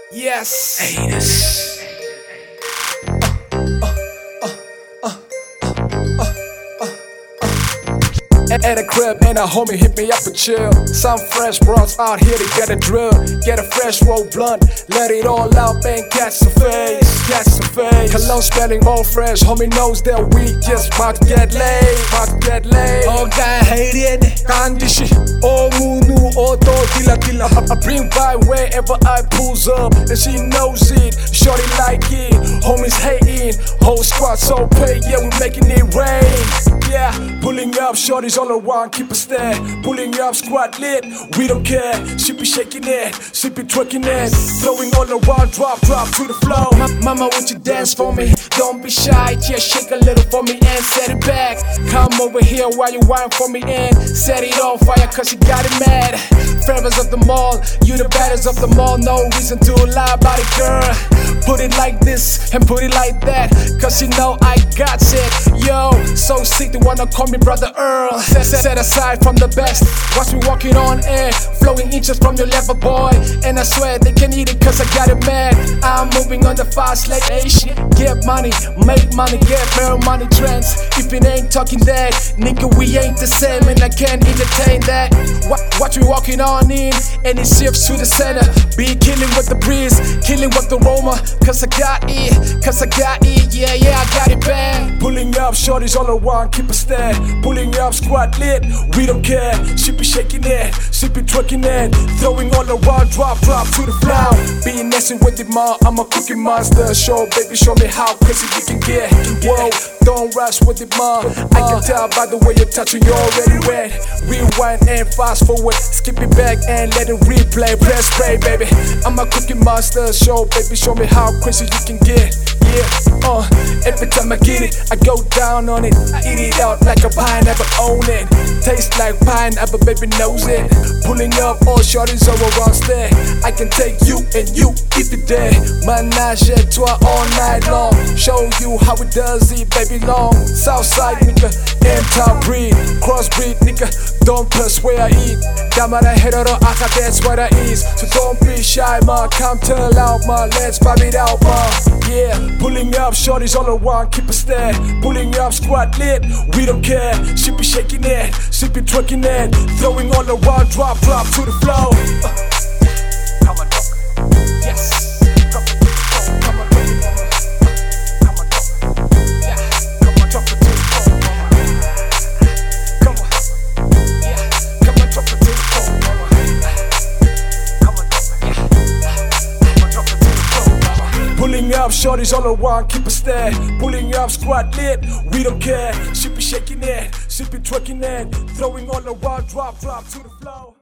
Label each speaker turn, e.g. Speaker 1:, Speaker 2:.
Speaker 1: Yes.
Speaker 2: Anus.
Speaker 1: At a crib and a homie hit me up and chill. Some fresh bros out here to get a drill. Get a fresh roll blunt, let it all out and catch the face. Catch the face. Cologne smelling all fresh, homie knows that we just about to get laid. About to get laid. Oh guy hated kandishi. Oh munu auto dila dila. I bring by wherever I pulls up and she knows it. Shorty like it, homies hating. Whole squad so paid, yeah we making it rain. Yeah, pulling up, shorties all around, keep a stare. Pulling up, squad lit, we don't care. She be shaking it, she be twerking it. Throwing all around, drop to the floor. Mama, won't you dance for me? Don't be shy, just shake a little for me and set it back. Come over here while you whine for me and set it on fire cause you got it mad. Fairest of the mall, you the baddest of them all. No reason to lie about it, girl. Put it like this and put it like that, cause you know I got it. Yo, so sick they wanna call me Brother Earl. Set aside from the best, watch me walking on air, flowing inches from your level, boy. And I swear they can eat it cause I got it mad. I'm moving on the fast like Asian. Get money, make money, get real money trends. If it ain't talking that, nigga we ain't the same and I can't entertain that. Watch me walking on in and it shifts to the center. Be killing with the breeze, killing with the aroma. Cause I got it, yeah, I got it bad. Pulling up, shorties all around, keep a stare. Pulling up, squad lit, we don't care. She be shaking it, she be twerking it. Throwing all around, drop to the floor. Be messing with it, ma, I'm a cookie monster. Show, baby, show me how crazy you can get. Whoa, don't rush with it, ma. I can tell by the way you're touching, you're already wet. Rewind and fast forward, skip it back and let it replay. Press play, baby, I'm a cookie monster. Show, baby, show me how crazy you can get. Yeah, every time I get it, I go down on it. I eat it out like a pineapple, own it. Tastes like pineapple, baby knows it. Pulling up, all shorties over around stay. I can take you and you if it there. Menage à trois all night long. Show you how it does it, baby long. Southside nigga, anti breed, crossbreed nigga. Don't plus where I eat. Damara hetero, that's what I is. So don't be shy, ma. Come tell out, ma. Let's vibe it out, ma. Yeah, pulling up, shorties all around, keep a stare. Pulling up, squad lit, we don't care. She be shaking it, she be twerking it. Throwing all around, drop to the floor. Come on, dog. Yes. Drop it to the floor. Come on, baby, mama. Come on, dog. Yeah. Come on, drop it to the floor, mama. Come on. Yeah. Come on, drop it to the floor, mama. Come on, dog. Yeah. Come on, drop it to the floor, mama. Pulling up, shorties all around, keep a stare. Pulling up, squad lit, we don't care. She be shaking it, she be twerking it. Throwing all around, drop to the floor.